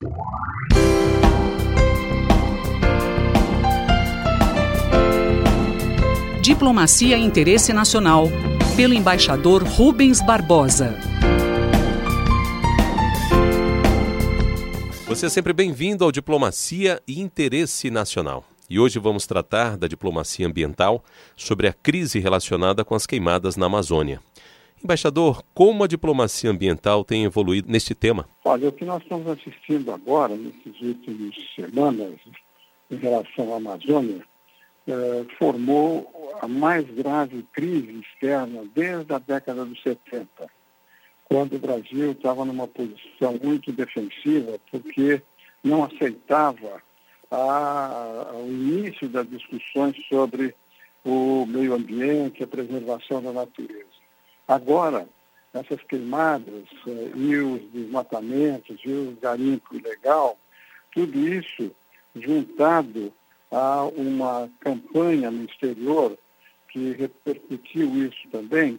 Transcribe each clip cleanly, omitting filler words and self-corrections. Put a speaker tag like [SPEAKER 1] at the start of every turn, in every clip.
[SPEAKER 1] Diplomacia e Interesse Nacional, pelo embaixador Rubens Barbosa.
[SPEAKER 2] Você é sempre bem-vindo ao Diplomacia e Interesse Nacional. E hoje vamos tratar da diplomacia ambiental sobre a crise relacionada com as queimadas na Amazônia. Embaixador, como a diplomacia ambiental tem evoluído neste tema?
[SPEAKER 3] Olha, o que nós estamos assistindo agora, nesses últimos semanas, em relação à Amazônia, formou a mais grave crise externa desde a década dos 70, quando o Brasil estava numa posição muito defensiva, porque não aceitava o início das discussões sobre o meio ambiente, a preservação da natureza. Agora, essas queimadas e os desmatamentos e o garimpo ilegal, tudo isso juntado a uma campanha no exterior que repercutiu isso também,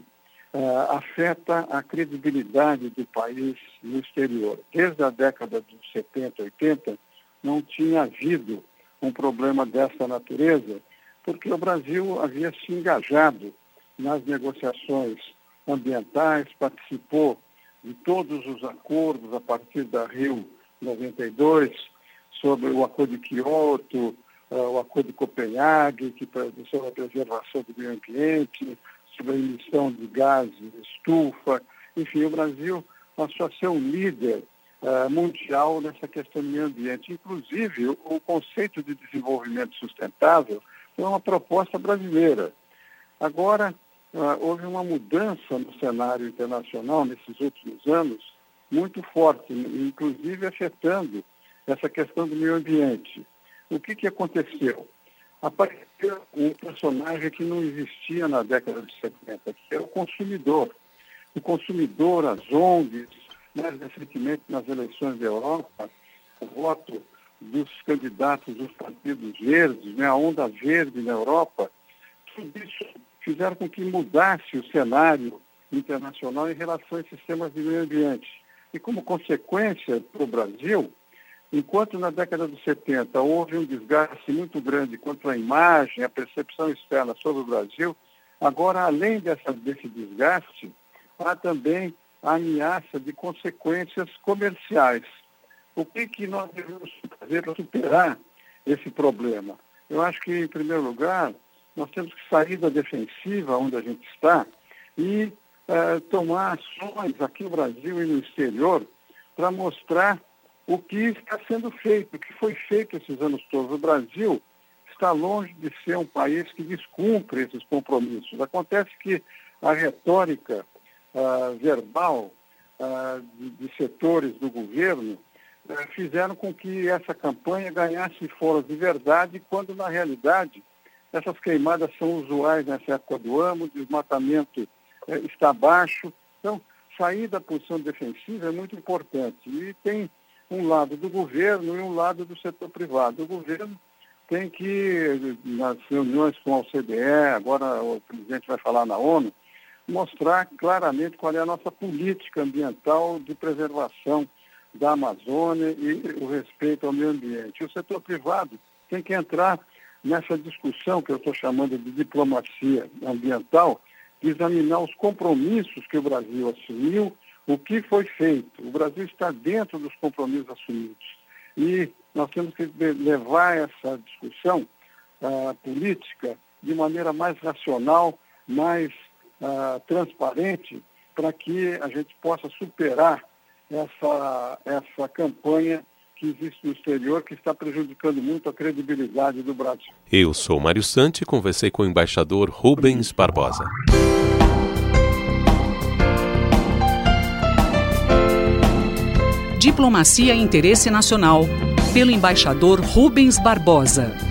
[SPEAKER 3] afeta a credibilidade do país no exterior. Desde a década dos 70, 80, não tinha havido um problema dessa natureza, porque o Brasil havia se engajado nas negociações ambientais, participou de todos os acordos a partir da Rio 92, sobre o Acordo de Quioto, o Acordo de Copenhague, sobre a preservação do meio ambiente, sobre a emissão de gases de estufa. Enfim, o Brasil passou a ser um líder mundial nessa questão do meio ambiente. Inclusive, o conceito de desenvolvimento sustentável foi uma proposta brasileira. Agora, houve uma mudança no cenário internacional nesses últimos anos muito forte, inclusive afetando essa questão do meio ambiente. O que aconteceu? Apareceu um personagem que não existia na década de 70, que é o consumidor. O consumidor, as ONGs, mais recentemente nas eleições da Europa, o voto dos candidatos dos partidos verdes, a onda verde na Europa, tudo isso fizeram com que mudasse o cenário internacional em relação a esses temas de meio ambiente. E como consequência para o Brasil, enquanto na década de 70 houve um desgaste muito grande quanto à imagem, a percepção externa sobre o Brasil, agora, além desse desgaste, há também a ameaça de consequências comerciais. O que nós devemos fazer para superar esse problema? Eu acho que, em primeiro lugar, nós temos que sair da defensiva onde a gente está e tomar ações aqui no Brasil e no exterior para mostrar o que está sendo feito, o que foi feito esses anos todos. O Brasil está longe de ser um país que descumpre esses compromissos. Acontece que a retórica verbal de setores do governo fizeram com que essa campanha ganhasse foros de verdade, quando, na realidade, essas queimadas são usuais nessa época do ano, o desmatamento está baixo. Então, sair da posição defensiva é muito importante. E tem um lado do governo e um lado do setor privado. O governo tem que, nas reuniões com a OCDE, agora o presidente vai falar na ONU, mostrar claramente qual é a nossa política ambiental de preservação da Amazônia e o respeito ao meio ambiente. O setor privado tem que entrar nessa discussão que eu estou chamando de diplomacia ambiental, de examinar os compromissos que o Brasil assumiu, o que foi feito. O Brasil está dentro dos compromissos assumidos. E nós temos que levar essa discussão política de maneira mais racional, mais transparente, para que a gente possa superar essa campanha que existe no exterior, que está prejudicando muito a credibilidade do Brasil.
[SPEAKER 2] Eu sou Mário Santi e conversei com o embaixador Rubens Barbosa.
[SPEAKER 1] Diplomacia e Interesse Nacional, pelo embaixador Rubens Barbosa.